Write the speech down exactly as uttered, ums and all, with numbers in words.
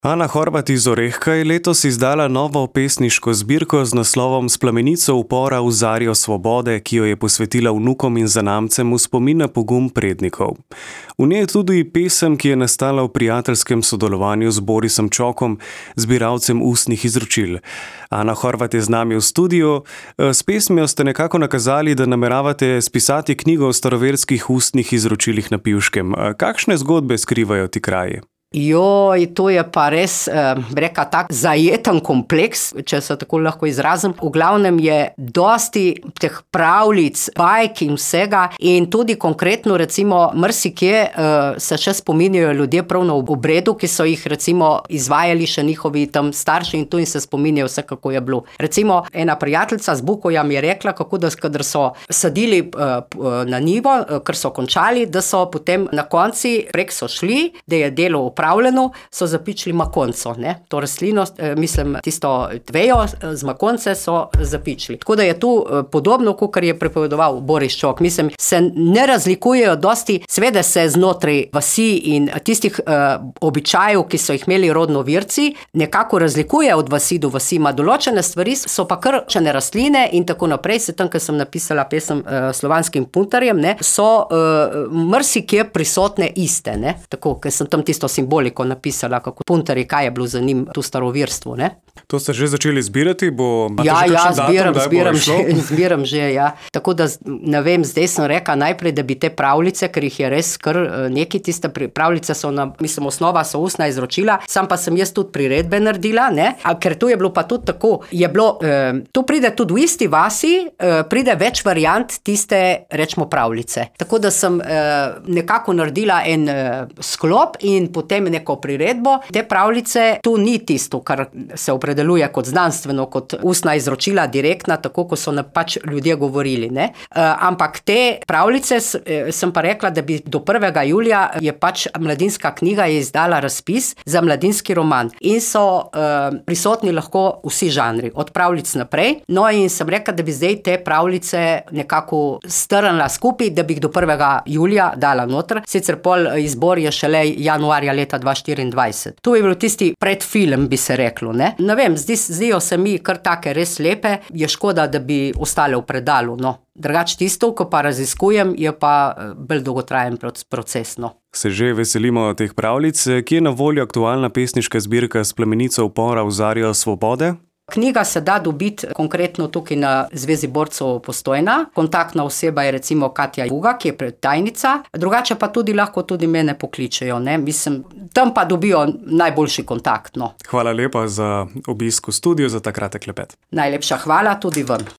Ana Horvat iz Orehka je letos izdala novo pesniško zbirko z naslovom S plamenico upora v zarjo svobode, ki jo je posvetila vnukom in zanamcem v spomin na pogum prednikov. V njej je tudi pesem, ki je nastala v prijateljskem sodelovanju z Borisom Čokom, zbiralcem ustnih izročil. Ana Horvat je z nami v studiu. S pesmijo ste nekako nakazali, da nameravate spisati knjigo o staroverskih ustnih izročilih na Pivškem. Kakšne zgodbe skrivajo ti kraji? Joj, to je pa res, eh, reka tak, zajeten kompleks, če se tako lahko izrazim. V glavnem je dosti teh pravljic, bajk in vsega in tudi konkretno recimo marsikje eh, se še spominjajo ljudje prav na obredu, ki so jih recimo izvajali še njihovi tam starši in tu in se spominjajo vse, kako je bilo. Recimo ena prijateljica z Bukovja mi je rekla, kako da kadar so sadili eh, na njivo, eh, ker so končali, da so potem na konci prek so šli, da je delo upravljeno, so zapičili makonco, ne, to rastlino, mislim, tisto tvejo z makonce so zapičili. Tako da je tu podobno, kakor je pripovedoval Boris Čok. Mislim, se ne razlikujejo dosti, sveda se znotraj vasi in tistih uh, običajev, ki so jih imeli rodnovirci, nekako razlikuje od vasi do vasi, ima določene stvari, so pa kar čene rastline in tako naprej. Se tam, ker sem napisala pesem uh, slovanskim puntarjem, ne, so uh, marsikje prisotne iste, ne, tako, ker sem tam tisto simboliko napisala, kako puntarji, kaj je bilo za njim tu starovirstvo, ne. To ste že začeli zbirati? Bo, ja, ja, zbiram, datum, zbiram, že, zbiram že, ja. Tako da, ne vem, zdaj sem rekla najprej, da bi te pravljice, ker jih je res kar neki, tiste pravljice so, na, mislim, osnova so ustna izročila, sam pa sem jaz tudi priredbe naredila, ne, a ker tu je bilo pa tudi tako, je bilo, eh, tu pride tudi v isti vasi, eh, pride več variant tiste, rečemo, pravljice. Tako da sem eh, nekako naredila en eh, sklop in potem neko priredbo. Te pravljice, tu ni tisto, kar se opredeluje kot znanstveno, kot ustna izročila, direktna, tako, ko so pač ljudje govorili, ne. E, ampak te pravljice, sem pa rekla, da bi do prvega julija je pač Mladinska knjiga je izdala razpis za mladinski roman in so e, prisotni lahko vsi žanri, od pravljic naprej. No in sem rekla, da bi zdaj te pravljice nekako strnila skupaj, da bi jih do prvega julija dala noter, sicer pol izbor je šele januarja leta dva štiriindvajset. To je bil tisti predfilm, bi se reklo, ne. Ne vem, zdi, zdijo se mi kar take res lepe, je škoda, da bi ostale v predalu, no. Drugače tisto, ko pa raziskujem, je pa bolj dolgotrajen proces, no. Se že veselimo teh pravljic. Kje je na voljo aktualna pesniška zbirka S plamenico upora v zarjo svobode? Knjiga se da dobiti konkretno tukaj na Zvezi borcev Postojna. Kontaktna oseba je recimo Katja Juga, ki je predtajnica, drugače pa tudi lahko tudi mene pokličejo, ne, mislim, tam pa dobijo najboljši kontakt, no. Hvala lepa za obisk v studiu, za ta kratek klepet. Najlepša hvala tudi vam.